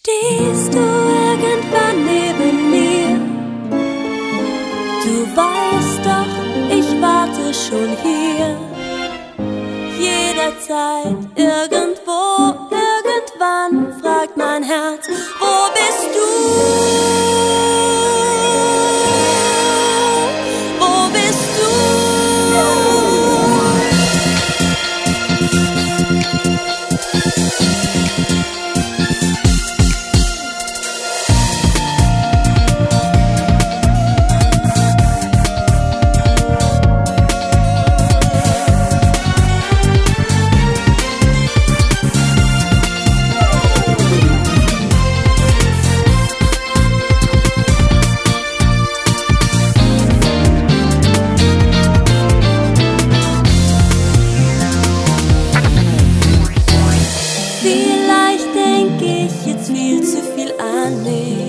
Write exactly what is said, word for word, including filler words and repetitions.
Stehst du irgendwann neben mir? Du weißt doch, ich warte schon hier. Jederzeit, irgendwo, irgendwann fragt mein Herz, wo bist du? Wo bist du? Vielleicht denk ich jetzt viel zu viel an dich.